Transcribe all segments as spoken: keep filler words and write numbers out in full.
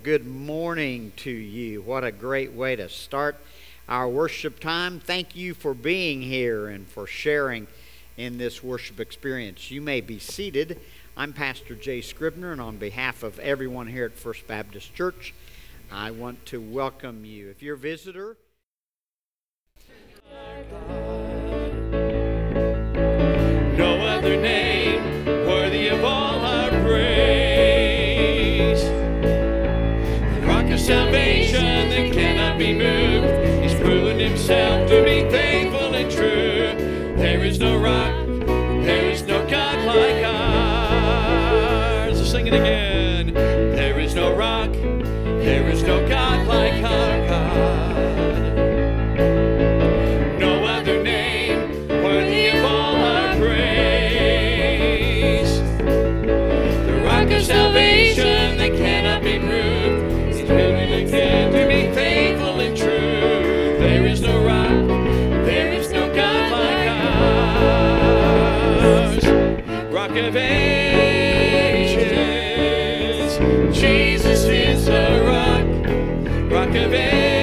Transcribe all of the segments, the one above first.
Good morning to you. What a great way to start our worship time. Thank you for being here and for sharing in this worship experience. You may be seated. I'm Pastor Jay Scribner, and on behalf of everyone here at First Baptist Church, I want to welcome you. If you're a visitor, no other name worthy of all our praise. The rock of salvation that cannot be moved. He's proven himself to be faithful and true. There is no rock, there is no God like ours. Let's sing it again. There is no rock, there is no God like our God. Salvation that cannot be proved. He's proven again to be faithful and true. There is no rock, there is no God like ours. Rock of ages, Jesus is a rock. Rock of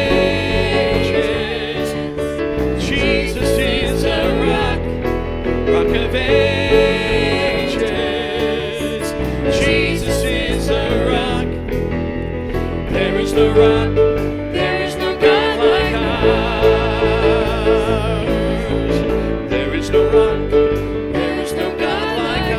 ages, Jesus is a rock. Rock of ages. The rock, there is no God like ours. There is no rock, there is no God like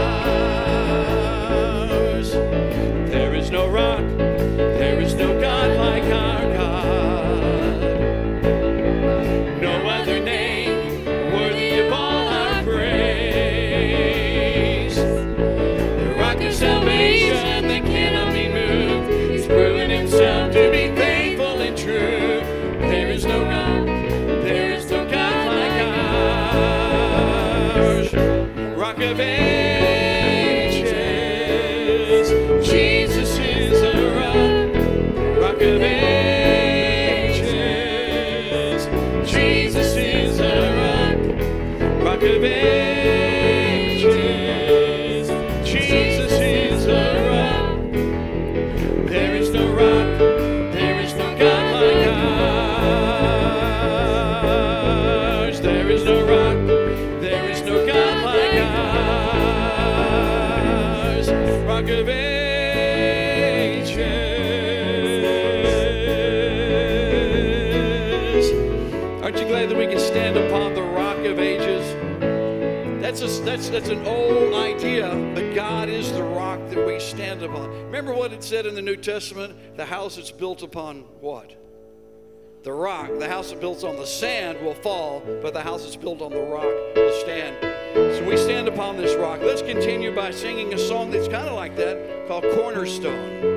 ours. There is no rock, there is no God like our God. No other name worthy of all our praise. The rock of salvation that cannot be moved. He's proven himself to be faithful and true. There is no rock, there is no God like ours. Rock of ages, Jesus is a rock. Rock of ages, Jesus is a rock. Rock of ages, Jesus is a rock. There is no rock, there is no God like ours. There is no rock, there is no God like ours. Rock of ages. Aren't you glad that we can stand upon the rock of ages? That's, a, that's, that's an old idea, but God is the rock that we stand upon. Remember what it said in the New Testament? The house that's built upon what? The rock. The house that's built on the sand will fall, but the house that's built on the rock will stand. So we stand upon this rock. Let's continue by singing a song that's kind of like that, called Cornerstone.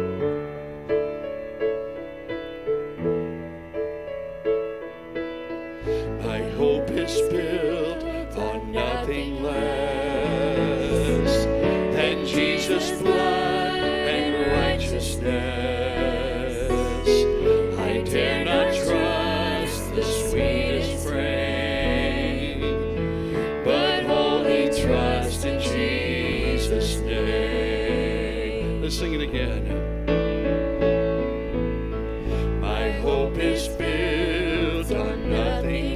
My hope is built on nothing less than Jesus' blood and righteousness. I dare not trust the sweetest frame, but wholly trust in Jesus' name. Let's sing it again. My hope is built on nothing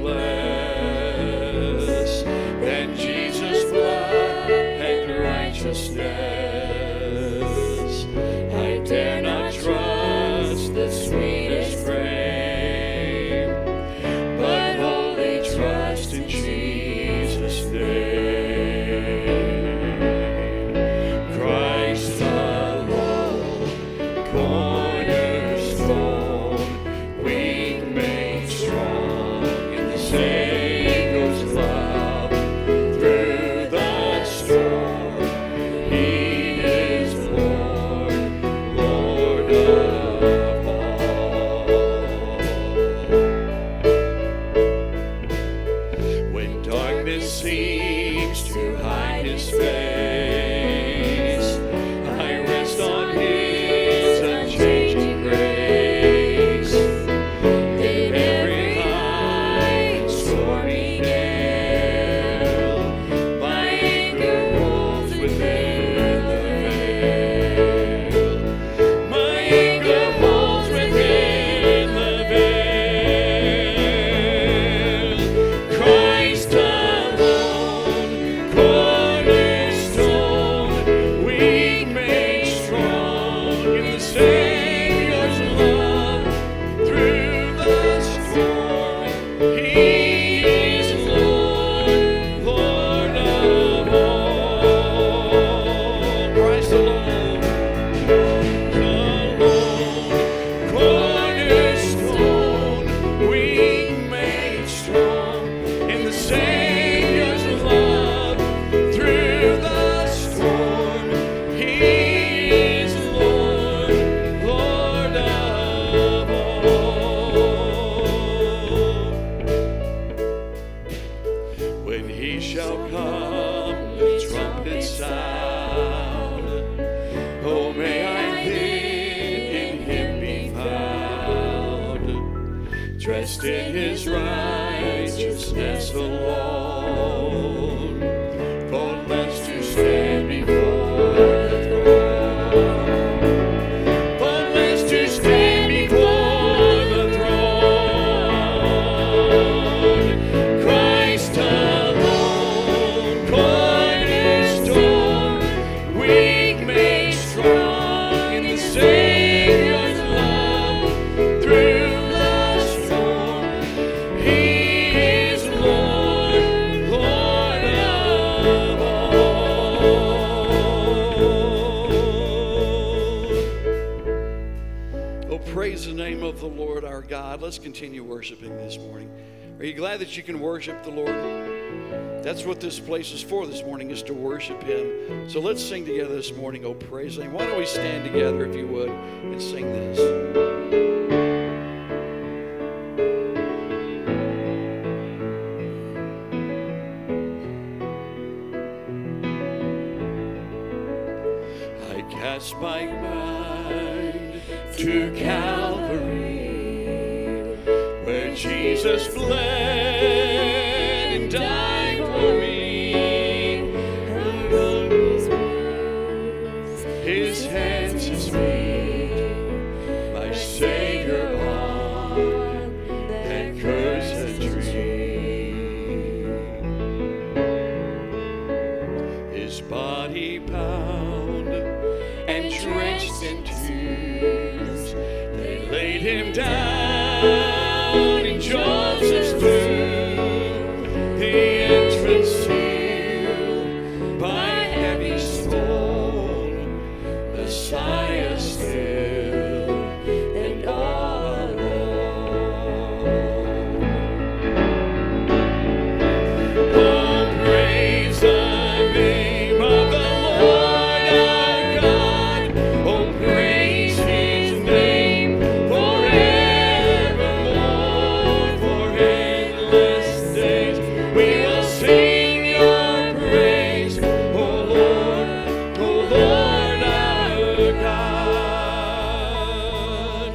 less than Jesus' blood and righteousness. I dare not trust the sweetest frame, but wholly trust in Jesus' name. Christ alone, cornerstone, weak made strong in the Savior's love. Through the storm, He is Lord, Lord of all. When darkness seems to hide His face, I rest on His unchanging dressed in his righteousness alone, faultless to stand before the throne, faultless to stand before the throne. Christ alone, cornerstone, weak made strong in the Savior's love through the storm. He is Lord, Lord of all. Oh, praise the name of the Lord our God. Let's continue worshiping this morning. Are you glad that you can worship the Lord? That's what this place is for this morning, is to worship Him. So let's sing together this morning, oh praise the name. Why don't we stand together, if you would, and sing this. I cast my mind to Calvary, where Jesus bled and died for me. His hands, His feet, my Savior on that cursed tree. His body bound and drenched in tears, they laid Him down in Joseph's tomb, the entrance sealed by heavy stone, Messiah still and all alone. Oh, praise the name of the Lord our God. Oh, praise His name forevermore. For endless days we will sing Your praise, oh Lord, oh Lord our God.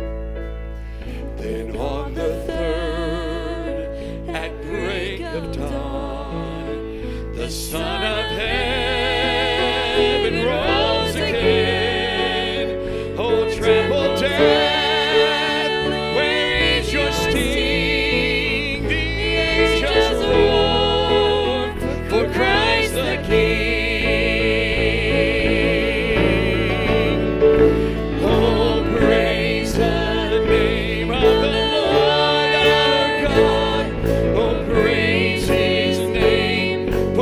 Then on the third, at break of dawn, the Son of Heaven rose again. Oh, tremble death, where is your sting? The angels roar for Christ the King. Oh, praise the name of the Lord our God. Oh, praise His name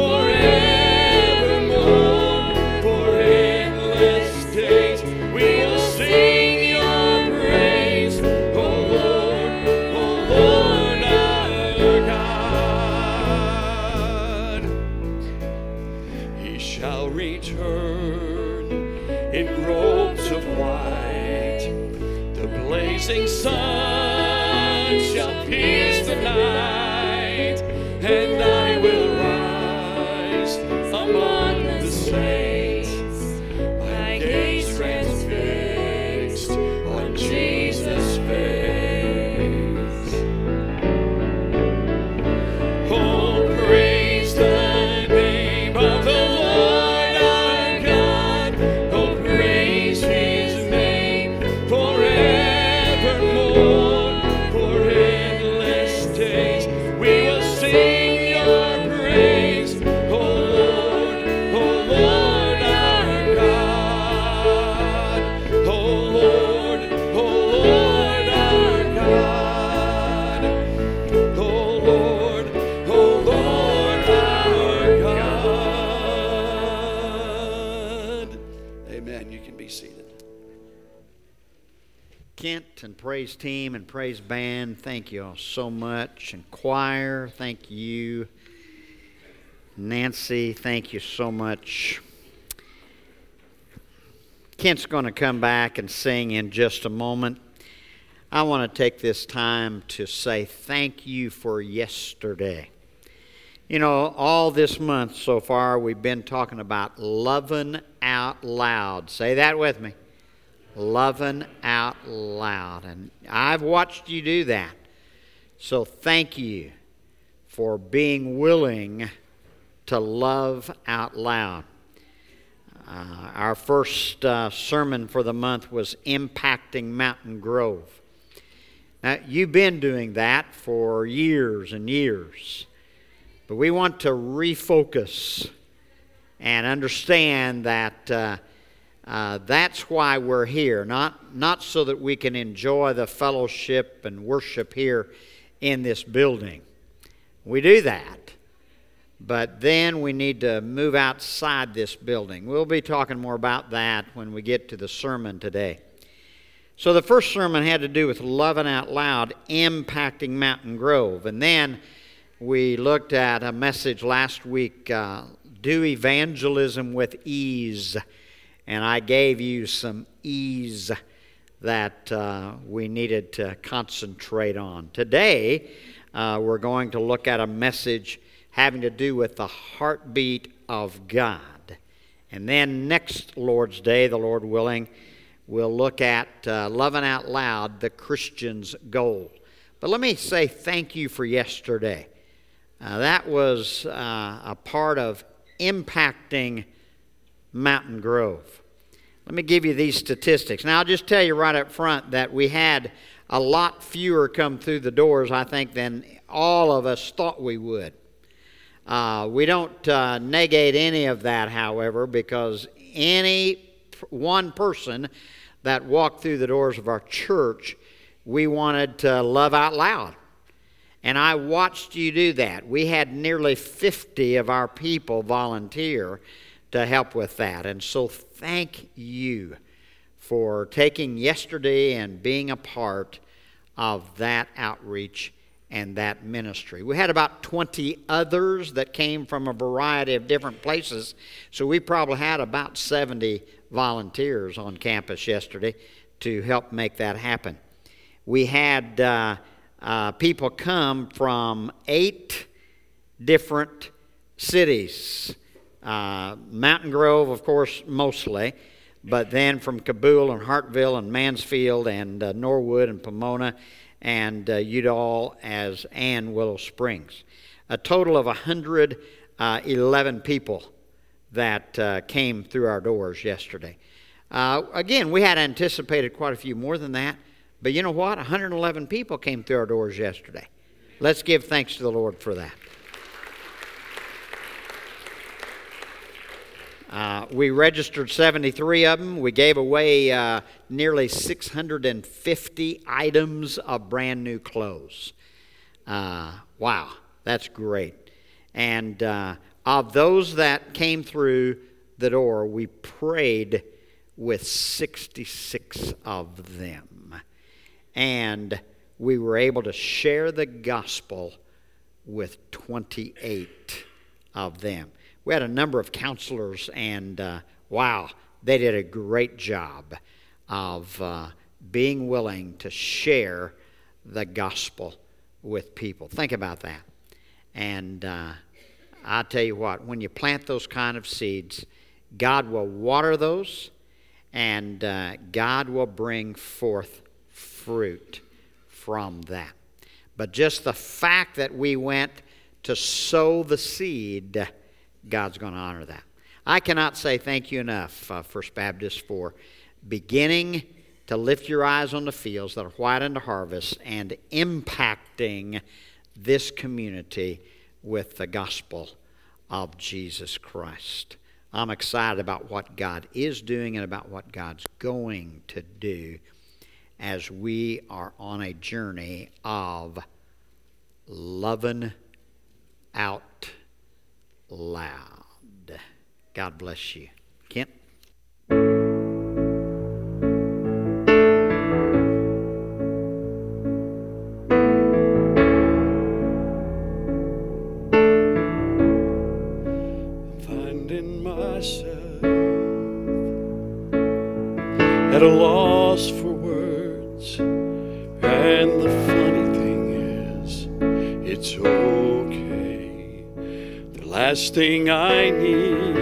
forevermore. For endless days we will sing Your praise, oh Lord, oh Lord our God. He shall return in robes of white. The blazing sun shall pierce the night, and I will rise among the saints, my gaze transfixed on Jesus' face. Oh, praise the name of the Lord our God. Oh, praise His name forevermore. For endless days we will sing Your praise, oh Lord, oh Lord our God. Oh Lord, oh Lord our God. Oh Lord, oh Lord our God. Amen. You can be seated. Kent and praise team and praise band, thank you all so much. And choir, thank you. Nancy, thank you so much. Kent's going to come back and sing in just a moment. I want to take this time to say thank you for yesterday. You know, all this month so far, we've been talking about loving out loud. Say that with me. Loving out loud. And I've watched you do that. So thank you for being willing to love out loud. Uh, our first uh, sermon for the month was Impacting Mountain Grove. Now, you've been doing that for years and years, but we want to refocus and understand that uh, uh, that's why we're here, not, not so that we can enjoy the fellowship and worship here in this building. We do that. But then we need to move outside this building. We'll be talking more about that when we get to the sermon today. So the first sermon had to do with loving out loud, impacting Mountain Grove. And then we looked at a message last week, uh, do evangelism with ease. And I gave you some ease that uh, we needed to concentrate on. Today, uh, we're going to look at a message having to do with the heartbeat of God. And then next Lord's Day, the Lord willing, we'll look at uh, loving out loud, the Christian's goal. But let me say thank you for yesterday. Uh, that was uh, a part of impacting Mountain Grove. Let me give you these statistics. Now, I'll just tell you right up front that we had a lot fewer come through the doors, I think, than all of us thought we would. Uh, we don't uh, negate any of that, however, because any one person that walked through the doors of our church, we wanted to love out loud. And I watched you do that. We had nearly fifty of our people volunteer to help with that. And so thank you for taking yesterday and being a part of that outreach and that ministry. We had about twenty others that came from a variety of different places, so we probably had about seventy volunteers on campus yesterday to help make that happen. We had uh, uh, people come from eight different cities. Uh, Mountain Grove, of course, mostly, but then from Kabul and Hartville and Mansfield and uh, Norwood and Pomona and uh, Udall as and Willow Springs. A total of one hundred eleven people that uh, came through our doors yesterday. Uh, again, we had anticipated quite a few more than that, but you know what? one hundred eleven people came through our doors yesterday. Let's give thanks to the Lord for that. Uh, we registered seventy-three of them. We gave away uh, nearly six hundred fifty items of brand new clothes. Uh, wow, that's great. And uh, of those that came through the door, we prayed with sixty-six of them. And we were able to share the gospel with twenty-eight of them. We had a number of counselors, and uh, wow, they did a great job of uh, being willing to share the gospel with people. Think about that. And uh, I tell you what, when you plant those kind of seeds, God will water those, and uh, God will bring forth fruit from that. But just the fact that we went to sow the seed, God's going to honor that. I cannot say thank you enough, uh, First Baptist, for beginning to lift your eyes on the fields that are white unto harvest and impacting this community with the gospel of Jesus Christ. I'm excited about what God is doing and about what God's going to do as we are on a journey of loving out loud. God bless you. Kent? Finding myself at a loss for words, and the funny thing is, it's okay. The last thing I need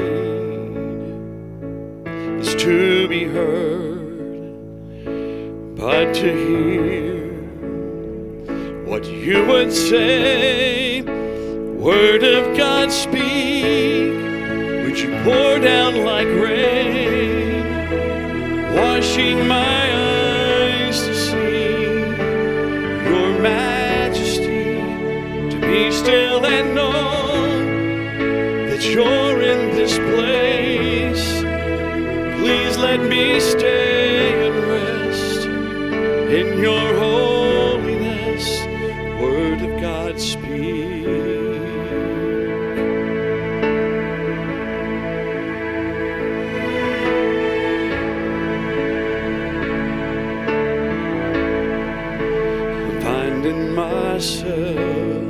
is to be heard, but to hear what you would say. Word of God speak, would you pour down like rain, washing my eyes to see your majesty, to be still and know that you're in this place. Please let me stay and rest in your holiness. Word of God speak. I'm finding myself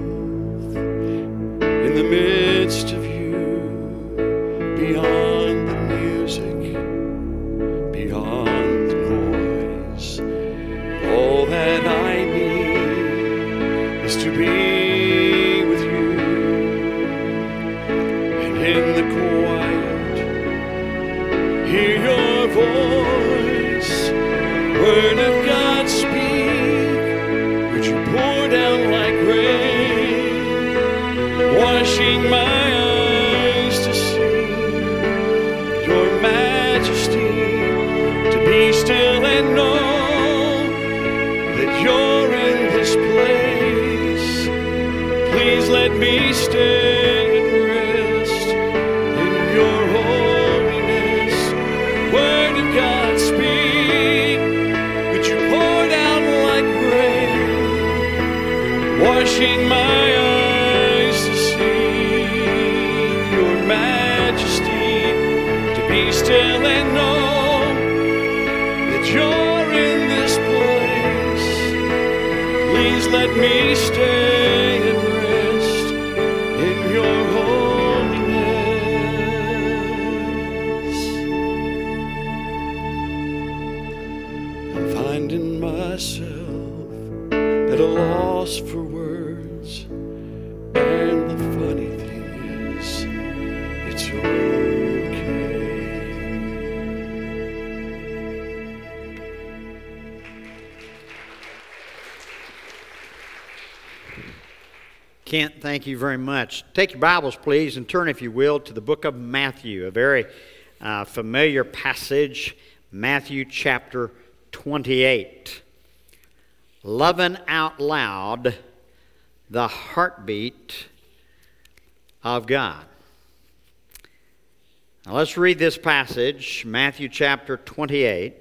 in the midst of you, beyond the music, beyond the noise. All that I need is to be with you, and in the quiet hear your voice. Word of God speak, would you pour down like rain, washing my eyes to see your majesty, to be still and know that you're in this place. Please let me stay and rest in your holiness. Word of God speak, would you pour down like rain, washing my eyes to see your majesty, to be still and know that you're in this place. Please let me stay and rest in your holiness. I'm finding myself at a loss for words, and the funny thing is, it's okay. Kent, thank you very much. Take your Bibles, please, and turn, if you will, to the book of Matthew, a very uh, familiar passage, Matthew chapter twenty-eight. Loving out loud the heartbeat of God. Now let's read this passage, Matthew chapter twenty-eight.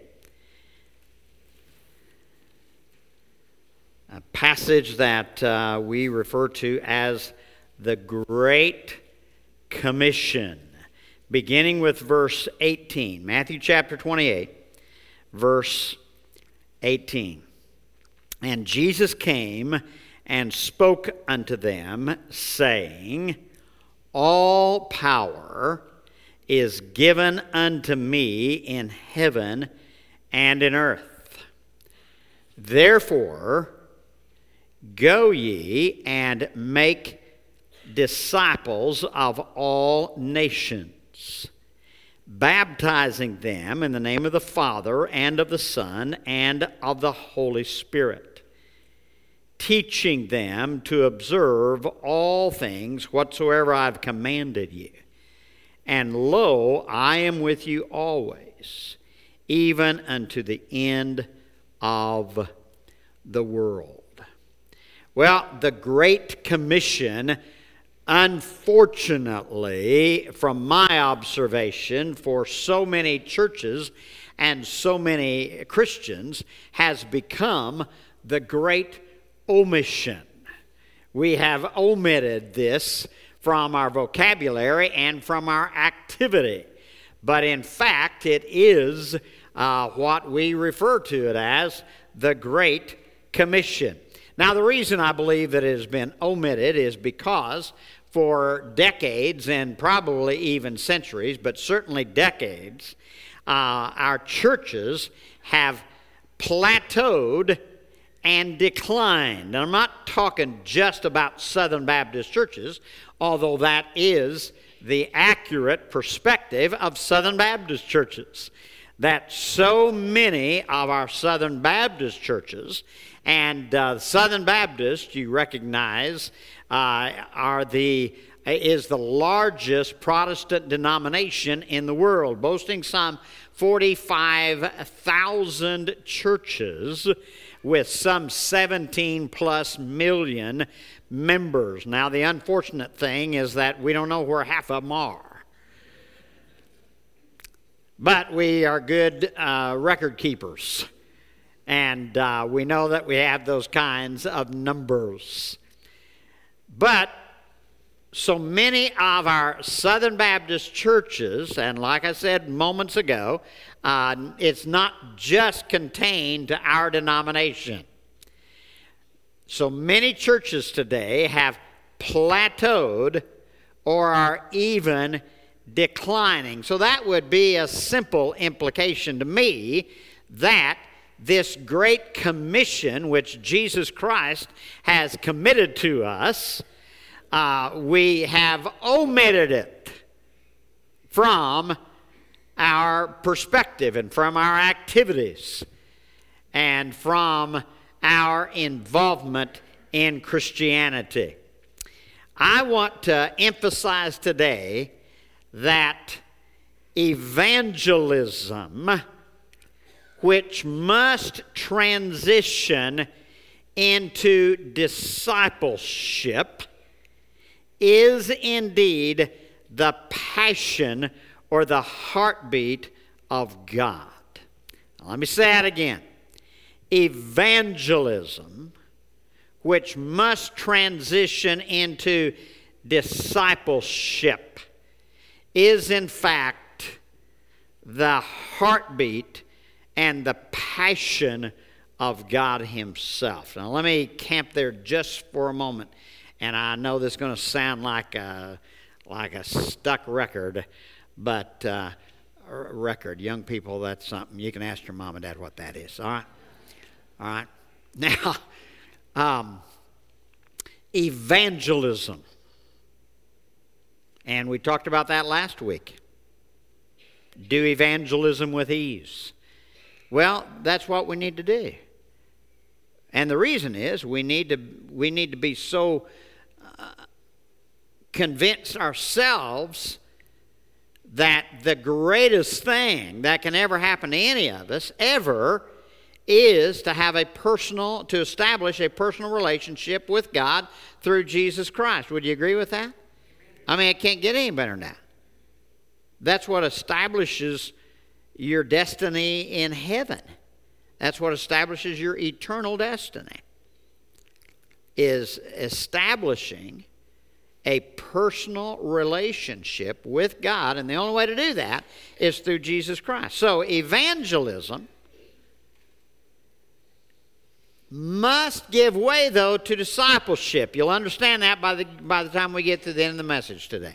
A passage that uh, we refer to as the Great Commission, beginning with verse eighteen. Matthew chapter twenty-eight, verse eighteen. And Jesus came and spoke unto them, saying, All power is given unto me in heaven and in earth. Therefore, go ye and make disciples of all nations, baptizing them in the name of the Father and of the Son and of the Holy Spirit, teaching them to observe all things whatsoever I've commanded you. And lo, I am with you always, even unto the end of the world. Well, the Great Commission, unfortunately, from my observation, for so many churches and so many Christians, has become the Great Omission. We have omitted this from our vocabulary and from our activity. But in fact, it is uh, what we refer to it as the Great Commission. Now, the reason I believe that it has been omitted is because for decades, and probably even centuries, but certainly decades, uh, our churches have plateaued and declined. And I'm not talking just about Southern Baptist churches, although that is the accurate perspective of Southern Baptist churches. that so many of our Southern Baptist churches, and uh, Southern Baptist, you recognize, uh, are the is the largest Protestant denomination in the world, boasting some forty-five thousand churches with some seventeen plus million members. Now, the unfortunate thing is that we don't know where half of them are. But we are good uh, record keepers. And uh, we know that we have those kinds of numbers. But so many of our Southern Baptist churches, and like I said moments ago, uh, it's not just contained to our denomination. So many churches today have plateaued or are even declining. So that would be a simple implication to me that this great commission which Jesus Christ has committed to us, uh, we have omitted it from our perspective and from our activities and from our involvement in Christianity. I want to emphasize today that evangelism, which must transition into discipleship, is indeed the passion or the heartbeat of God. Now, let me say that again. Evangelism, which must transition into discipleship, is in fact the heartbeat and the passion of God Himself. Now let me camp there just for a moment. And I know this is going to sound like a, like a stuck record, but uh, record, young people, that's something. You can ask your mom and dad what that is, all right? All right? Now, um, evangelism. And we talked about that last week. Do evangelism with ease. Well, that's what we need to do. And the reason is we need to we need to be so uh, convinced ourselves that the greatest thing that can ever happen to any of us ever is to have a personal, to establish a personal relationship with God through Jesus Christ. Would you agree with that? I mean, it can't get any better than that. That's what establishes your destiny in heaven. That's what establishes your eternal destiny, is establishing a personal relationship with God. And the only way to do that is through Jesus Christ. So evangelism must give way, though, to discipleship. You'll understand that by the, by the time we get to the end of the message today.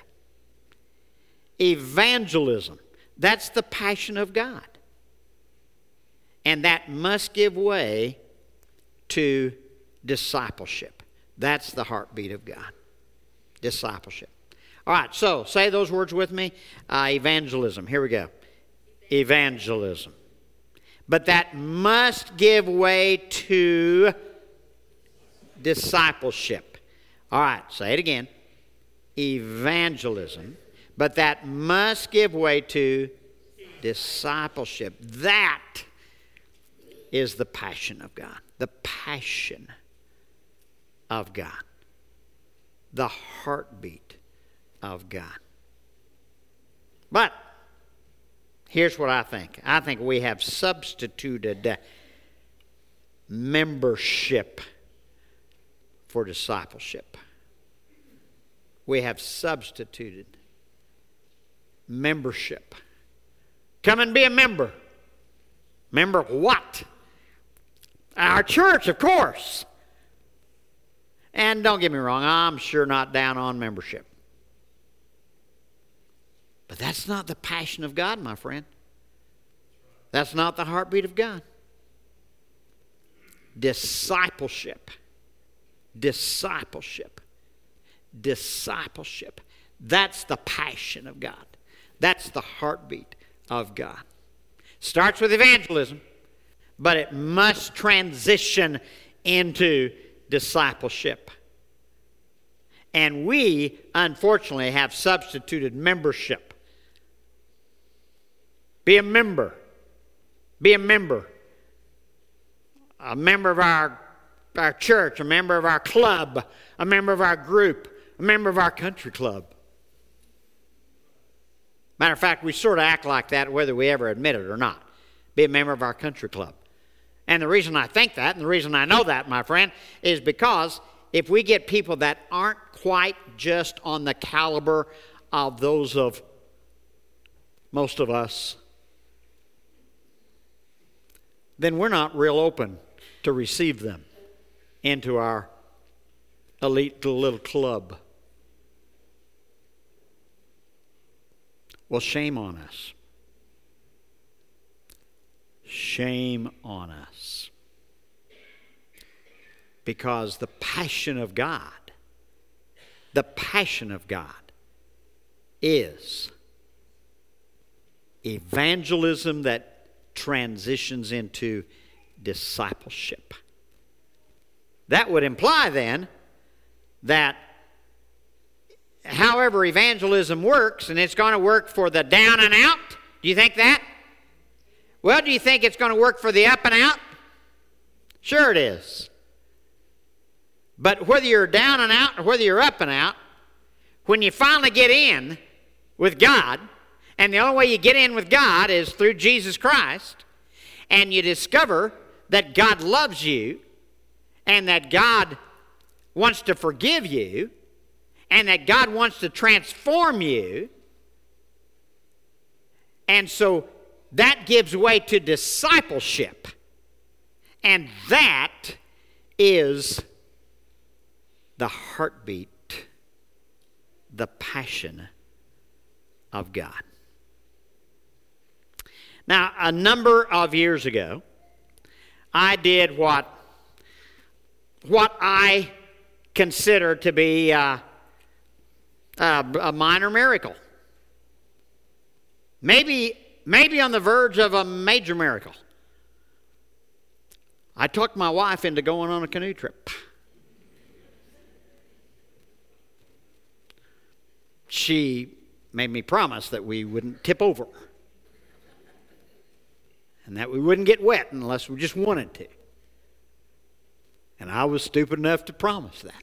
Evangelism, that's the passion of God. And that must give way to discipleship. That's the heartbeat of God. Discipleship. All right, so say those words with me. Uh, evangelism. Here we go. Evangelism. But that must give way to discipleship. All right, say it again. Evangelism. But that must give way to discipleship. That is the passion of God. The passion of God. The heartbeat of God. But here's what I think. I think we have substituted membership for discipleship. We have substituted membership. Come and be a member. Member of what? Our church, of course. And don't get me wrong, I'm sure not down on membership. But that's not the passion of God, my friend. That's not the heartbeat of God. Discipleship. Discipleship. Discipleship. That's the passion of God. That's the heartbeat of God. Starts with evangelism, but it must transition into discipleship. And we, unfortunately, have substituted membership. Be a member. Be a member. A member of our, our church, a member of our club, a member of our group, a member of our country club. Matter of fact, we sort of act like that whether we ever admit it or not. Be a member of our country club. And the reason I think that, and the reason I know that, my friend, is because if we get people that aren't quite just on the caliber of those of most of us, then we're not real open to receive them into our elite little club. Well, shame on us. Shame on us. Because the passion of God, the passion of God is evangelism that transitions into discipleship. That would imply then that however evangelism works, and it's going to work for the down and out, do you think that? Well, do you think it's going to work for the up and out? Sure it is. But whether you're down and out or whether you're up and out, when you finally get in with God, and the only way you get in with God is through Jesus Christ, and you discover that God loves you, and that God wants to forgive you, and that God wants to transform you, and so that gives way to discipleship. And that is the heartbeat, the passion of God. Now, a number of years ago, I did what, what I consider to be uh, a, a minor miracle. Maybe, maybe on the verge of a major miracle. I talked my wife into going on a canoe trip. She made me promise that we wouldn't tip over and that we wouldn't get wet unless we just wanted to. And I was stupid enough to promise that.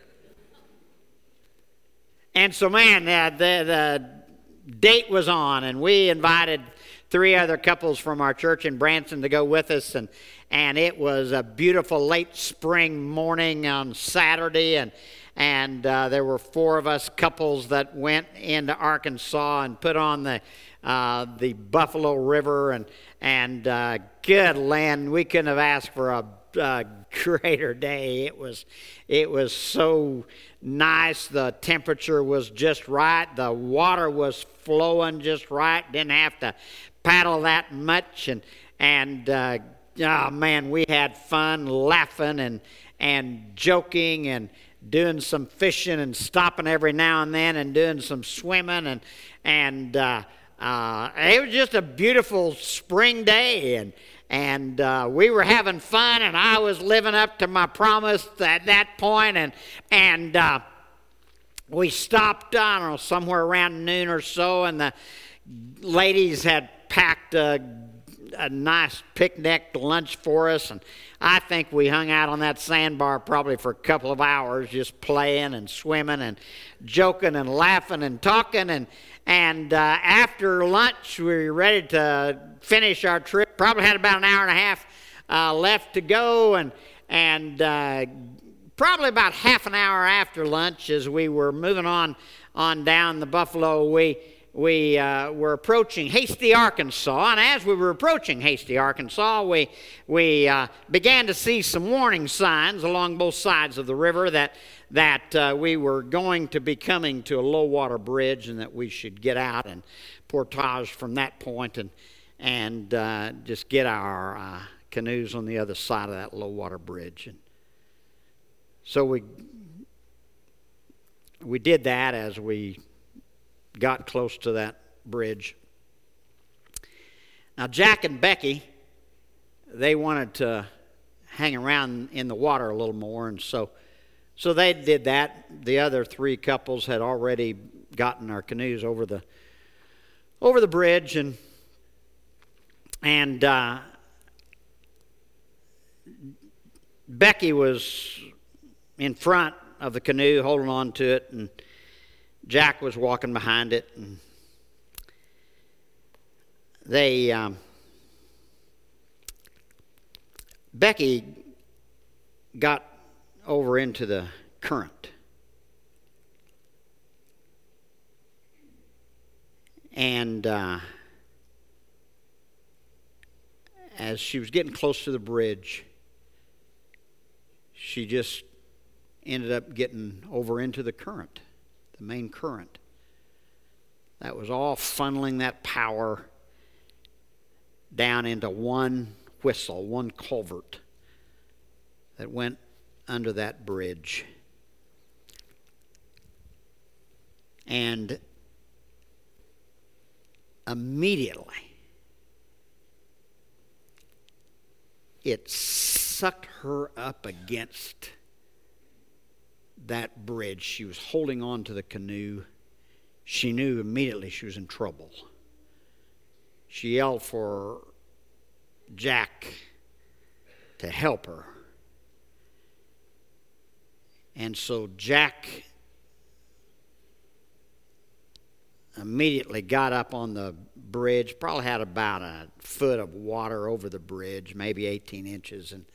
And so, man, uh, the, the date was on, and we invited three other couples from our church in Branson to go with us, and and it was a beautiful late spring morning on Saturday, and and uh, there were four of us couples that went into Arkansas and put on the uh, the Buffalo River, and and uh, good land, we couldn't have asked for a, a greater day. It was it was so nice. The temperature was just right. The water was flowing just right. Didn't have to paddle that much, and and uh, oh man, we had fun laughing and and joking and doing some fishing and stopping every now and then and doing some swimming, and and uh, uh, it was just a beautiful spring day, and and uh, we were having fun, and I was living up to my promise at that point, and and uh, we stopped, I don't know, somewhere around noon or so, and the ladies had packed a, a nice picnic lunch for us, and I think we hung out on that sandbar probably for a couple of hours, just playing and swimming and joking and laughing and talking, and and uh, after lunch we were ready to finish our trip. Probably had about an hour and a half uh, left to go, and and uh, probably about half an hour after lunch, as we were moving on on down the Buffalo, we we uh, were approaching Hasty, Arkansas, and as we were approaching Hasty, Arkansas, we we uh, began to see some warning signs along both sides of the river that that uh, we were going to be coming to a low water bridge, and that we should get out and portage from that point and and uh, just get our uh, canoes on the other side of that low water bridge. And so we we did that as we got close to that bridge. Now, Jack and Becky, they wanted to hang around in the water a little more, and so so they did that. The other three couples had already gotten our canoes over the over the bridge, and and uh, Becky was in front of the canoe holding on to it, and Jack was walking behind it, and they um, Becky got over into the current, and uh, as she was getting close to the bridge, she just ended up getting over into the current, the main current. That was all funneling that power down into one whistle, one culvert that went under that bridge. And immediately it sucked her up against that bridge. She was holding on to the canoe. She knew immediately she was in trouble. She yelled for Jack to help her. And so Jack immediately got up on the bridge, probably had about a foot of water over the bridge, maybe eighteen inches, and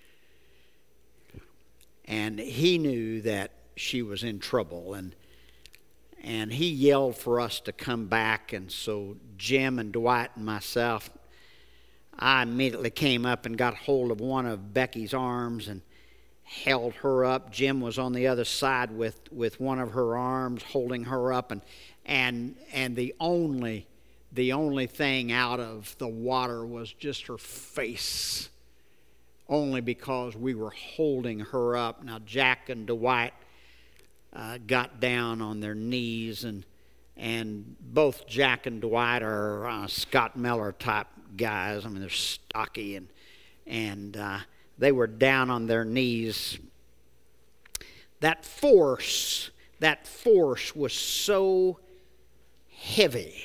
and he knew that she was in trouble, and and he yelled for us to come back. And so Jim and Dwight and myself, I immediately came up and got hold of one of Becky's arms and held her up. Jim was on the other side with, with one of her arms, holding her up, and and and the only the only thing out of the water was just her face, only because we were holding her up. Now Jack and Dwight uh, got down on their knees, and and both Jack and Dwight are uh, Scott Miller type guys. I mean, they're stocky, and and uh, they were down on their knees. That force, that force was so heavy,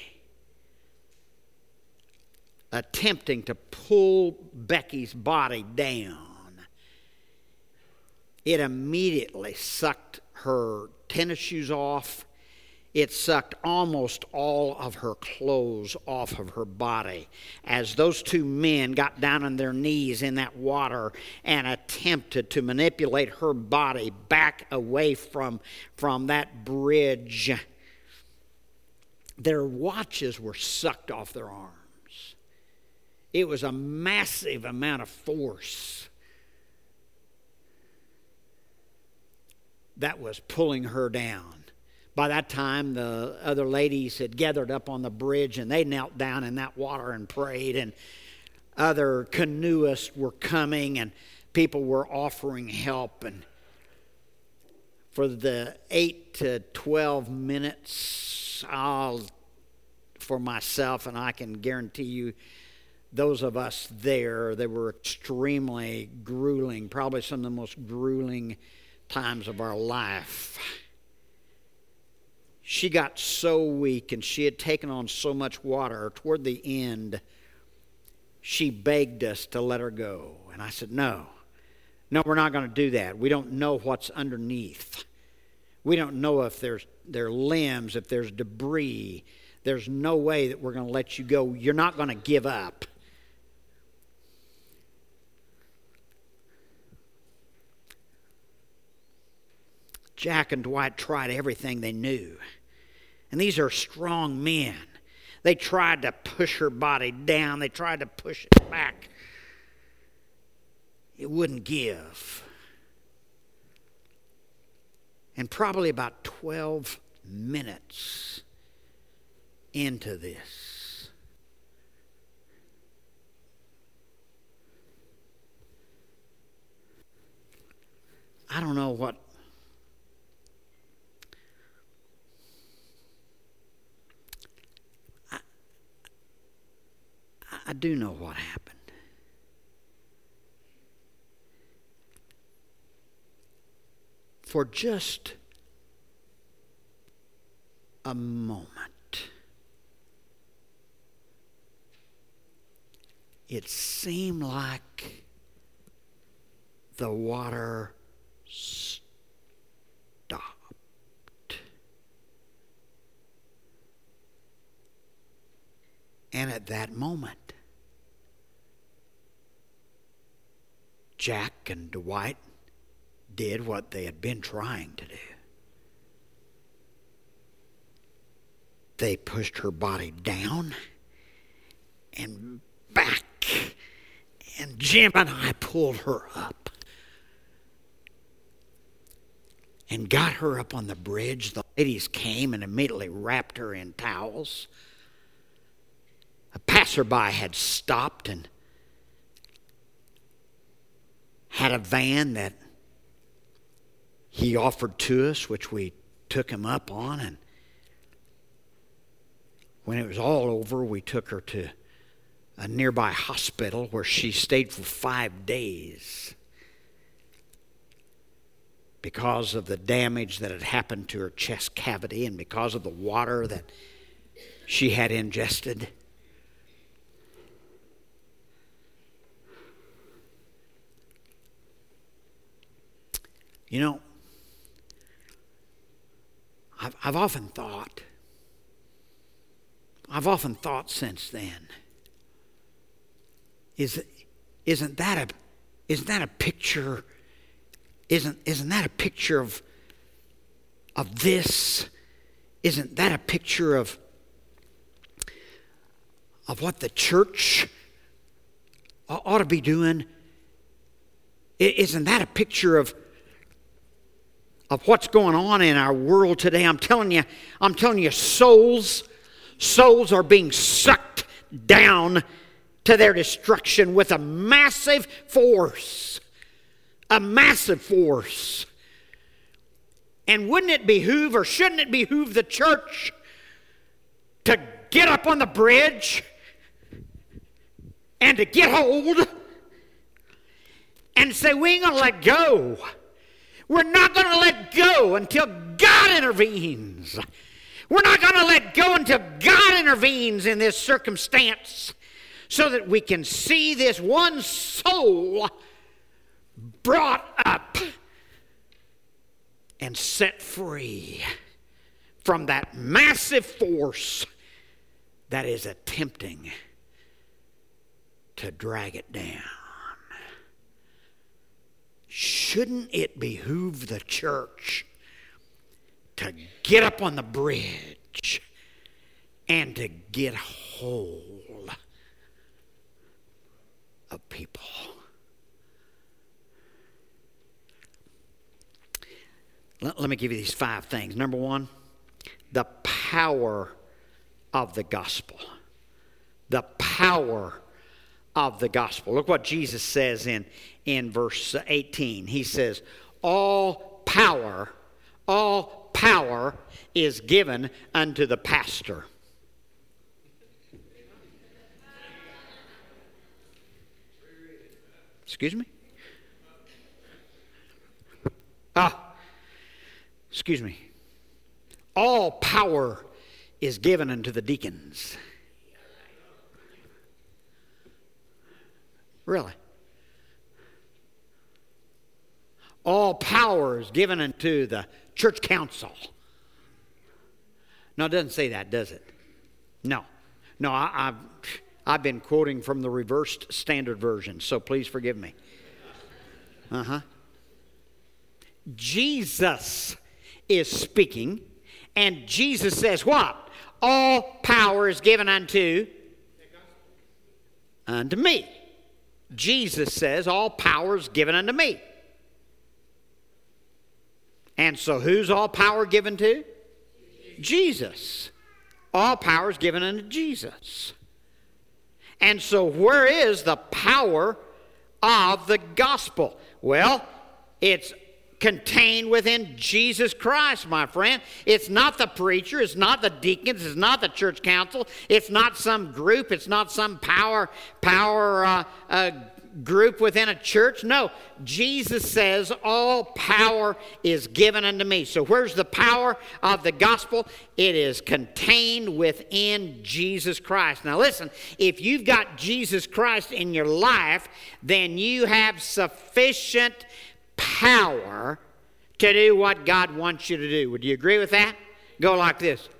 attempting to pull Becky's body down. It immediately sucked her tennis shoes off. It sucked almost all of her clothes off of her body as those two men got down on their knees in that water and attempted to manipulate her body back away from, from that bridge. Their watches were sucked off their arms. It was a massive amount of force that was pulling her down. By that time, the other ladies had gathered up on the bridge, and they knelt down in that water and prayed, and other canoeists were coming, and people were offering help. And for the eight to twelve minutes, I'll, for myself, and I can guarantee you, those of us there, they were extremely grueling, probably some of the most grueling times of our life. She got so weak, and she had taken on so much water. Toward the end, she begged us to let her go. And I said, no, no, we're not going to do that. We don't know what's underneath. We don't know if there's there are limbs, if there's debris. There's no way that we're going to let you go. You're not going to give up. Jack and Dwight tried everything they knew. And these are strong men. They tried to push her body down. They tried to push it back. It wouldn't give. And probably about twelve minutes into this, I don't know what I do know what happened. For just a moment, it seemed like the water stopped. And at that moment, Jack and Dwight did what they had been trying to do. They pushed her body down and back, and Jim and I pulled her up and got her up on the bridge. The ladies came and immediately wrapped her in towels. A passerby had stopped and had a van that he offered to us, which we took him up on, and when it was all over, we took her to a nearby hospital where she stayed for five days because of the damage that had happened to her chest cavity and because of the water that she had ingested. You know, I've, I've often thought, I've often thought since then, is, isn't that a, isn't that a picture, isn't, isn't that a picture of, of this? Isn't that a picture of, of what the church ought to be doing? Isn't that a picture of of what's going on in our world today? I'm telling you, I'm telling you, souls, souls are being sucked down to their destruction with a massive force. A massive force. And wouldn't it behoove, or shouldn't it behoove the church to get up on the bridge and to get hold and say, we ain't going to let go. We're not going to let go until God intervenes. We're not going to let go until God intervenes in this circumstance so that we can see this one soul brought up and set free from that massive force that is attempting to drag it down. Shouldn't it behoove the church to get up on the bridge and to get hold of people? Let, let me give you these five things. Number one, the power of the gospel. The power of the gospel. Look what Jesus says in, in verse eighteen. He says, all power, all power is given unto the pastor. Excuse me? Ah, excuse me. All power is given unto the deacons. Really? All power is given unto the church council. No, it doesn't say that, does it? No. No, I, I've, I've been quoting from the reversed standard version, so please forgive me. Uh-huh. Jesus is speaking, and Jesus says what? All power is given unto, unto me. Jesus says, all power is given unto me. And so who's all power given to? Jesus. All power is given unto Jesus. And so where is the power of the gospel? Well, it's contained within Jesus Christ, my friend. It's not the preacher. It's not the deacons. It's not the church council. It's not some group. It's not some power, power uh, uh, group within a church. No, Jesus says all power is given unto me. So where's the power of the gospel? It is contained within Jesus Christ. Now listen, if you've got Jesus Christ in your life, then you have sufficient power to do what God wants you to do. Would you agree with that? Go like this.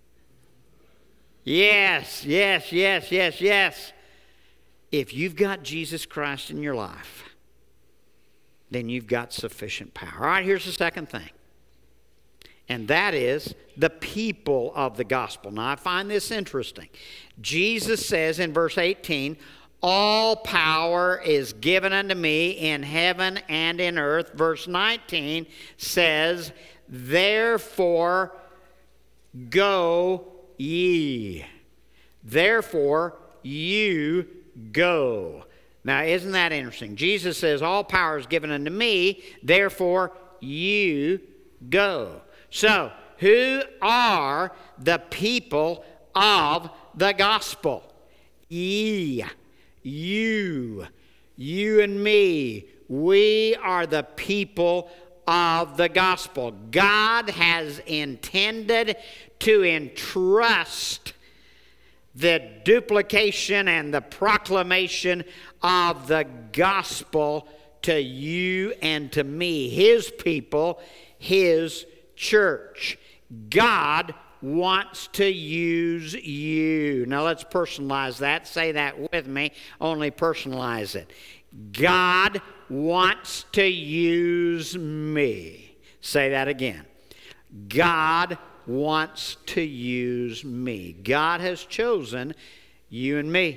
Yes, yes, yes, yes, yes. If you've got Jesus Christ in your life, then you've got sufficient power. All right, here's the second thing. And that is the people of the gospel. Now, I find this interesting. Jesus says in verse eighteen, all power is given unto me in heaven and in earth. Verse nineteen says, therefore go ye. Therefore you go. Now, isn't that interesting? Jesus says, all power is given unto me, therefore you go. So, who are the people of the gospel? Ye, you, you and me. We are the people of the gospel. God has intended to entrust the duplication and the proclamation of the gospel to you and to me, His people, His church. God wants to use you. Now let's personalize that. Say that with me. Only personalize it. God wants to use me. Say that again. God wants to use me. God has chosen you and me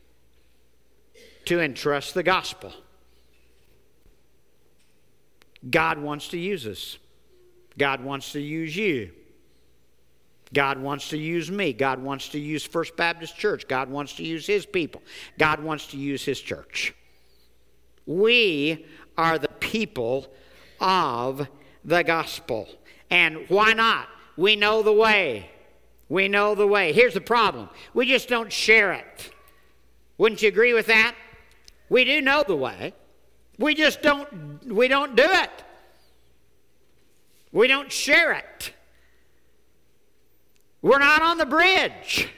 to entrust the gospel. God wants to use us. God wants to use you. God wants to use me. God wants to use First Baptist Church. God wants to use His people. God wants to use His church. We are the people of the gospel. And why not? We know the way. We know the way. Here's the problem. We just don't share it. Wouldn't you agree with that? We do know the way. We just don't, we don't do it. We don't share it. We're not on the bridge.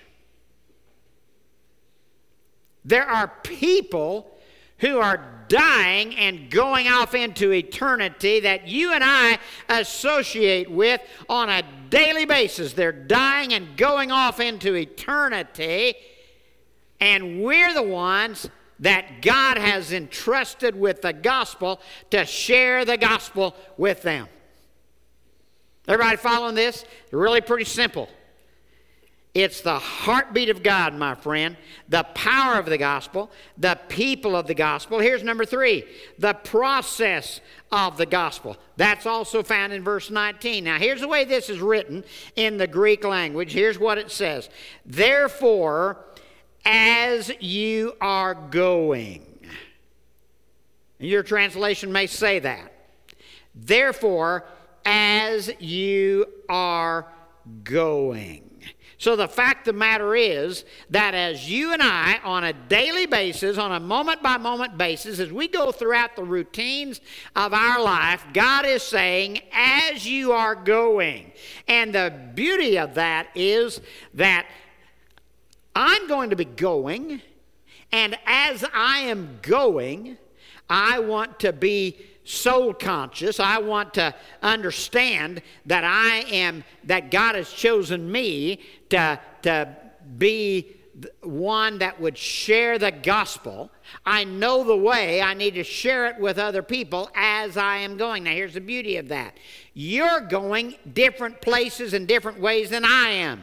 There are people who are dying and going off into eternity that you and I associate with on a daily basis. They're dying and going off into eternity, and we're the ones that God has entrusted with the gospel to share the gospel with them. Everybody following this? Really pretty simple. It's the heartbeat of God, my friend, the power of the gospel, the people of the gospel. Here's number three, the process of the gospel. That's also found in verse nineteen. Now, here's the way this is written in the Greek language. Here's what it says. Therefore, as you are going. Your translation may say that. Therefore, as you are going. So the fact of the matter is that as you and I, on a daily basis, on a moment-by-moment basis, as we go throughout the routines of our life, God is saying, as you are going. And the beauty of that is that I'm going to be going, and as I am going, I want to be soul conscious. I want to understand that I am, that God has chosen me to, to be one that would share the gospel. I know the way. I need to share it with other people as I am going. Now, here's the beauty of that. You're going different places and different ways than I am.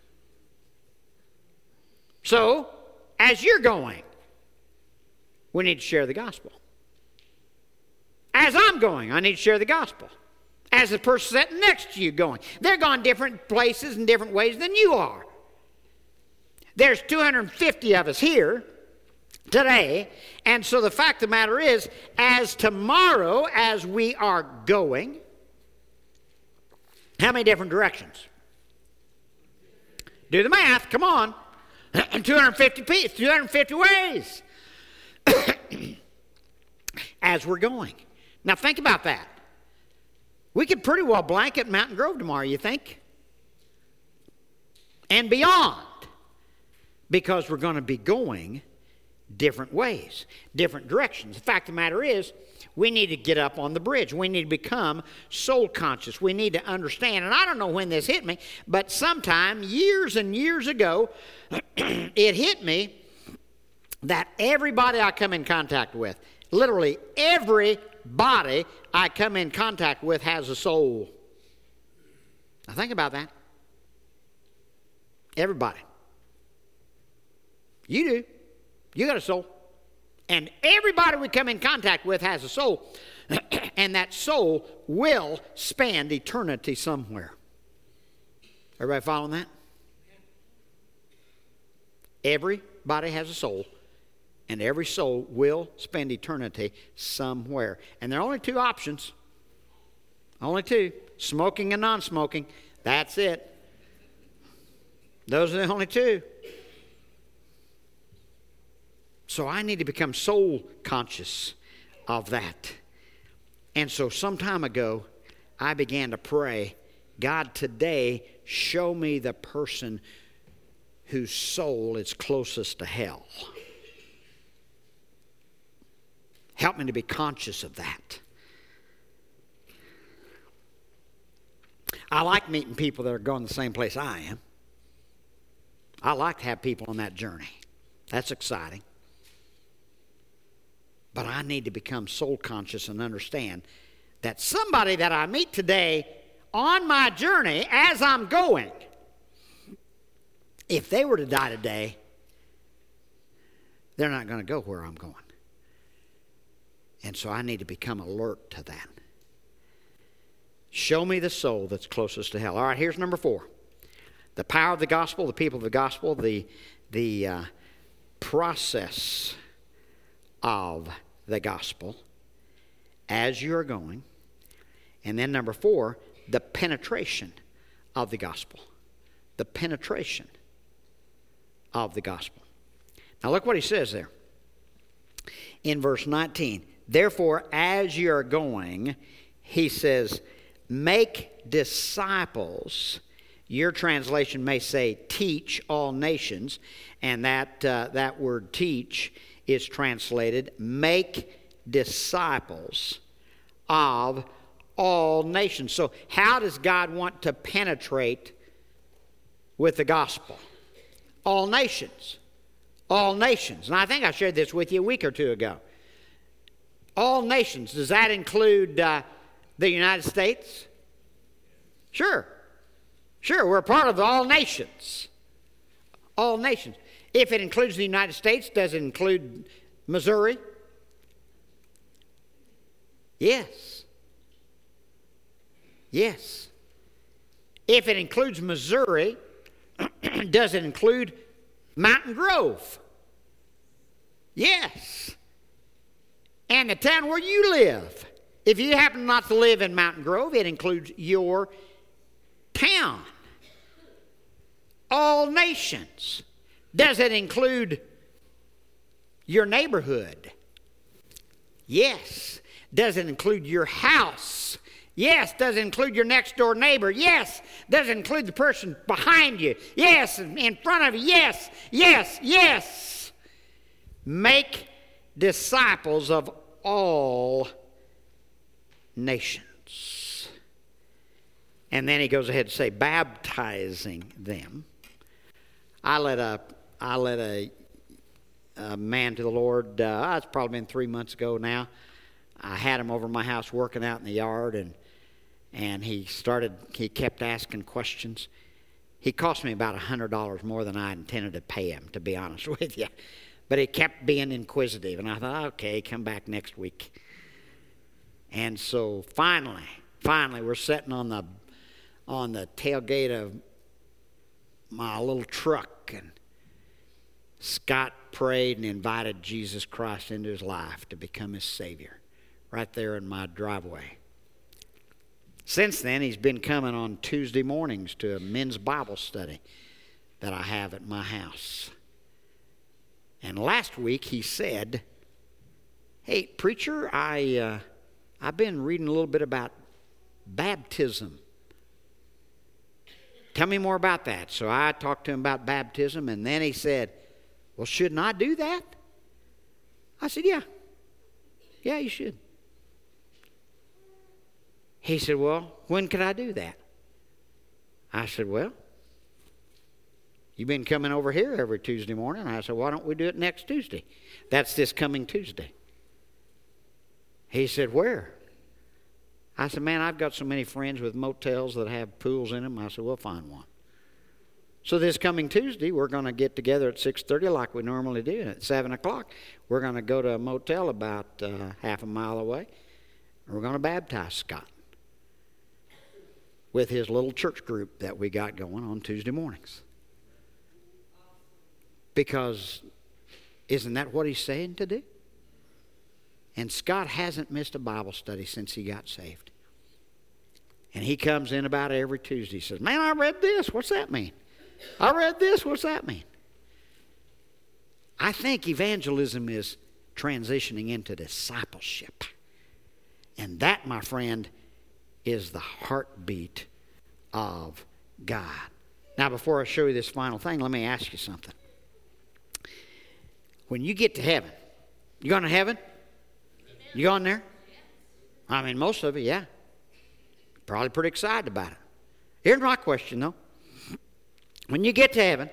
So, as you're going, we need to share the gospel. As I'm going, I need to share the gospel. As the person sitting next to you going. They're going different places and different ways than you are. There's two hundred fifty of us here. today. And so the fact of the matter is, as tomorrow, as we are going, how many different directions? Do the math, come on. two hundred fifty, two hundred fifty ways as we're going. Now think about that. We could pretty well blanket Mountain Grove tomorrow, you think? And beyond. Because we're going to be going different ways, different directions. The fact of the matter is, we need to get up on the bridge. We need to become soul conscious. We need to understand. And I don't know when this hit me, but sometime years and years ago, it hit me that everybody I come in contact with, literally everybody I come in contact with has a soul. Now think about that. Everybody. You do. You got a soul. And everybody we come in contact with has a soul. And that soul will spend eternity somewhere. Everybody following that? Everybody has a soul. And every soul will spend eternity somewhere. And there are only two options. Only two. Smoking and non-smoking. That's it. Those are the only two. So I need to become soul conscious of that. And so some time ago, I began to pray, God, today, show me the person whose soul is closest to hell. Help me to be conscious of that. I like meeting people that are going the same place I am. I like to have people on that journey. That's exciting. But I need to become soul conscious and understand that somebody that I meet today on my journey as I'm going, if they were to die today, they're not going to go where I'm going. And so I need to become alert to that. Show me the soul that's closest to hell. All right, here's number four. The power of the gospel, the people of the gospel, the, the uh, process of the gospel as you are going. And then number four, the penetration of the gospel. The penetration of the gospel. Now look what he says there. In verse nineteen, therefore as you are going, he says, make disciples. Your translation may say teach all nations, and that uh, that word teach is translated make disciples of all nations. So how does God want to penetrate with the gospel? All nations. All nations. And I think I shared this with you a week or two ago. All nations. Does that include uh, the United States? Sure. Sure, we're a part of the all nations. All nations. If it includes the United States, does it include Missouri? Yes. Yes. If it includes Missouri, does it include Mountain Grove? Yes. And the town where you live. If you happen not to live in Mountain Grove, it includes your town. All nations. Does it include your neighborhood? Yes. Does it include your house? Yes. Does it include your next door neighbor? Yes. Does it include the person behind you? Yes. In front of you? Yes. Yes. Yes. Make disciples of all nations. And then he goes ahead to say, baptizing them. I led a, I led a, a man to the Lord, uh, it's probably been three months ago now. I had him over my house working out in the yard, and and he started, he kept asking questions. He cost me about one hundred dollars more than I intended to pay him, to be honest with you. But he kept being inquisitive, and I thought, okay, come back next week. And so finally, finally, we're sitting on the on the tailgate of my little truck, and Scott prayed and invited Jesus Christ into his life to become his Savior right there in my driveway. Since then, he's been coming on Tuesday mornings to a men's Bible study that I have at my house. And last week he said, "Hey, preacher, I, uh, I've been reading a little bit about baptism. Tell me more about that." So I talked to him about baptism, and then he said, "Well, shouldn't I do that?" I said, "Yeah. Yeah, you should." He said, "Well, when could I do that?" I said, "Well, you've been coming over here every Tuesday morning." I said, "Why don't we do it next Tuesday?" That's this coming Tuesday. He said, "Where?" I said, "Man, I've got so many friends with motels that have pools in them." I said, "We'll find one." So this coming Tuesday, we're going to get together at six thirty like we normally do. And at seven o'clock, we're going to go to a motel about uh, half a mile away. And we're going to baptize Scott with his little church group that we got going on Tuesday mornings. Because isn't that what he's saying to do? And Scott hasn't missed a Bible study since he got saved. And he comes in about every Tuesday. He says, "Man, I read this. What's that mean? I read this. What's that mean?" I think evangelism is transitioning into discipleship. And that, my friend, is the heartbeat of God. Now, before I show you this final thing, let me ask you something. When you get to heaven, you going to heaven? You going there? I mean, most of you, yeah. Probably pretty excited about it. Here's my question, though. When you get to heaven,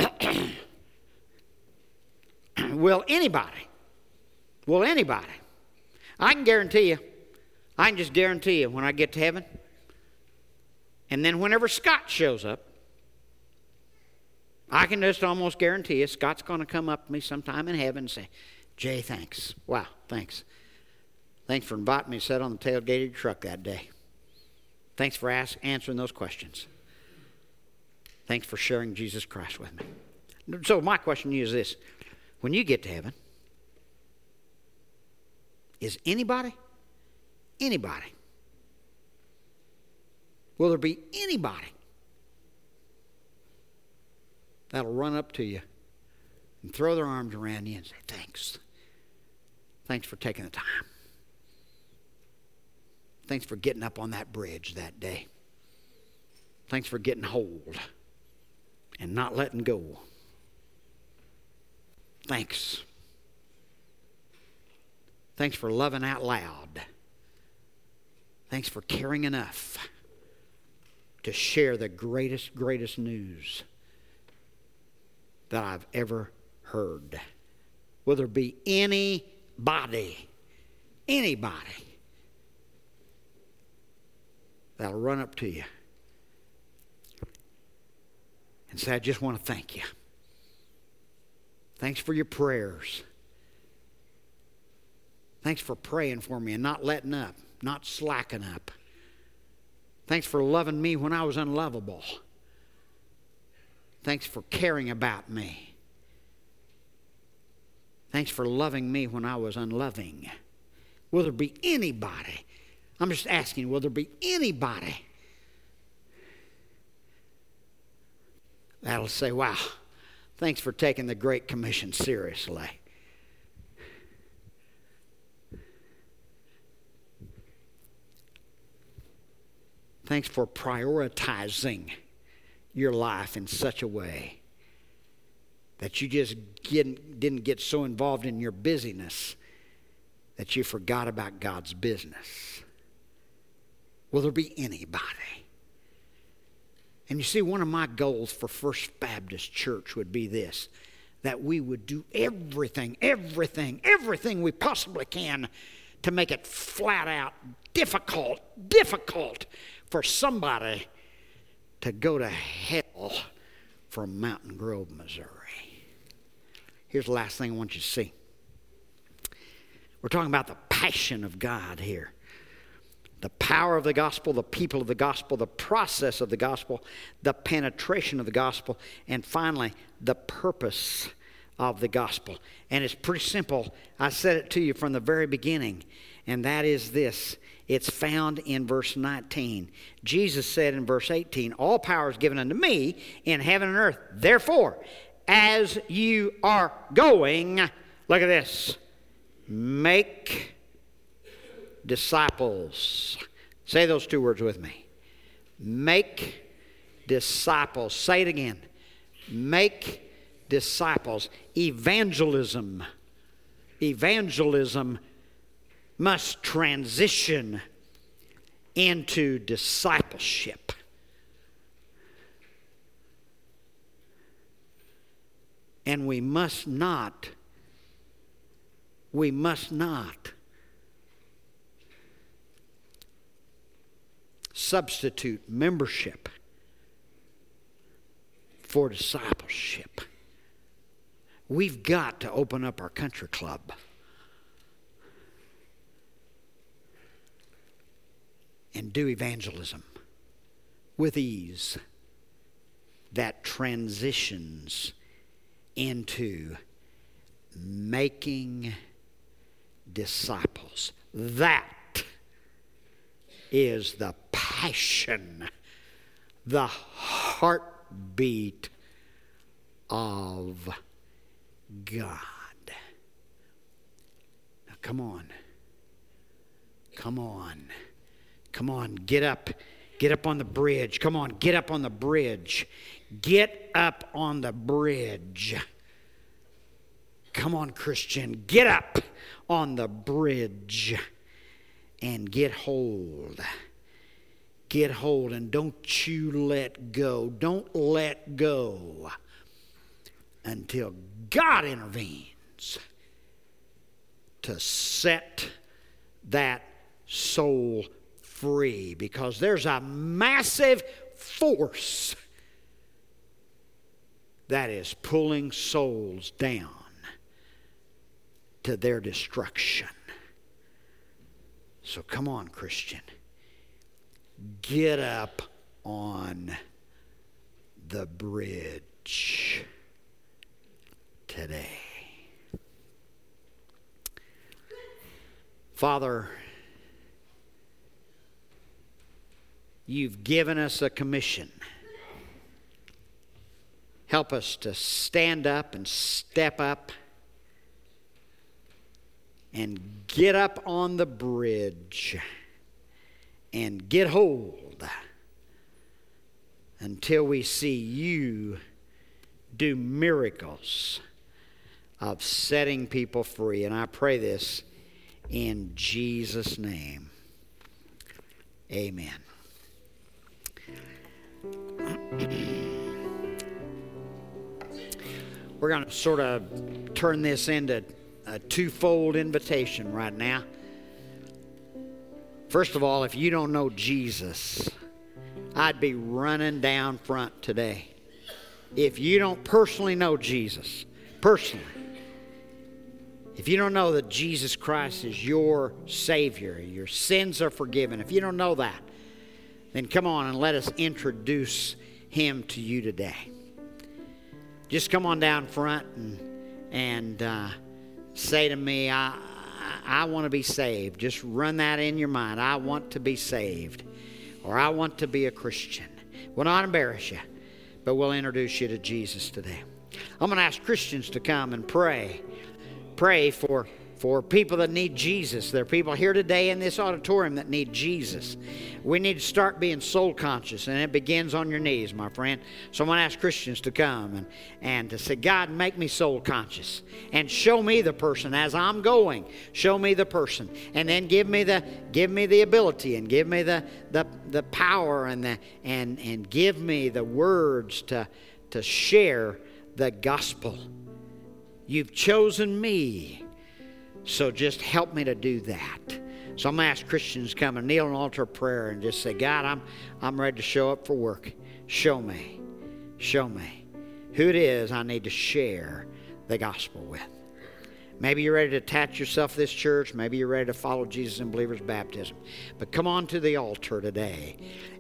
will anybody, will anybody, I can guarantee you, I can just guarantee you when I get to heaven, and then whenever Scott shows up, I can just almost guarantee you Scott's going to come up to me sometime in heaven and say, "Jay, thanks. Wow, thanks. Thanks for inviting me to sit on the tailgate of your truck that day. Thanks for ask, answering those questions. Thanks for sharing Jesus Christ with me." So my question to you is this. When you get to heaven, is anybody, anybody, will there be anybody that'll run up to you and throw their arms around you and say, "Thanks. Thanks for taking the time. Thanks for getting up on that bridge that day. Thanks for getting hold and not letting go. Thanks. Thanks for loving out loud. Thanks for caring enough to share the greatest, greatest news that I've ever heard." Will there be anybody, anybody that'll run up to you and say, "I just want to thank you. Thanks for your prayers. Thanks for praying for me and not letting up, not slacking up. Thanks for loving me when I was unlovable. Thanks for caring about me. Thanks for loving me when I was unloving." Will there be anybody? I'm just asking, will there be anybody that'll say, "Wow, thanks for taking the Great Commission seriously. Thanks for prioritizing your life in such a way that you just didn't, didn't get so involved in your busyness that you forgot about God's business." Will there be anybody? And you see, one of my goals for First Baptist Church would be this, that we would do everything, everything, everything we possibly can to make it flat out difficult, difficult for somebody to go to hell from Mountain Grove, Missouri. Here's the last thing I want you to see. We're talking about the passion of God here. The power of the gospel, the people of the gospel, the process of the gospel, the penetration of the gospel, and finally, the purpose of the gospel. And it's pretty simple. I said it to you from the very beginning, and that is this. It's found in verse nineteen. Jesus said in verse eighteen, all power is given unto me in heaven and earth. Therefore, as you are going, look at this, make disciples. Say those two words with me. Make disciples. Say it again. Make disciples. Evangelism. Evangelism must transition into discipleship. And we must not, we must not substitute membership for discipleship. We've got to open up our country club and do evangelism with ease that transitions into making disciples. That is the passion, the heartbeat of God. Now come on. Come on. Come on, get up. Get up on the bridge. Come on, get up on the bridge. Get up on the bridge. Come on, Christian, get up on the bridge and get hold. Get hold and don't you let go. Don't let go until God intervenes to set that soul free, because there's a massive force that is pulling souls down to their destruction. So come on, Christian. Get up on the bridge today. Father, you've given us a commission. Help us to stand up and step up and get up on the bridge and get hold until we see you do miracles of setting people free. And I pray this in Jesus' name. Amen. We're going to sort of turn this into a twofold invitation right now. First of all, if you don't know Jesus, I'd be running down front today. If you don't personally know Jesus, personally, if you don't know that Jesus Christ is your Savior, your sins are forgiven, if you don't know that, then come on and let us introduce Him to you today. Just come on down front and, and uh, say to me, I, I, I want to be saved. Just run that in your mind. I want to be saved. Or I want to be a Christian. We'll not embarrass you, but we'll introduce you to Jesus today. I'm going to ask Christians to come and pray. Pray for, for people that need Jesus. There are people here today in this auditorium that need Jesus. We need to start being soul conscious, and it begins on your knees, my friend. So I'm going to ask Christians to come and, and to say, God, make me soul conscious and show me the person as I'm going. Show me the person, and then give me the give me the ability and give me the the, the power and the and and give me the words to to share the gospel. You've chosen me, so just help me to do that. So I'm going to ask Christians to come and kneel on an altar of prayer and just say, God, I'm, I'm ready to show up for work. Show me. Show me who it is I need to share the gospel with. Maybe you're ready to attach yourself to this church. Maybe you're ready to follow Jesus in believer's baptism. But come on to the altar today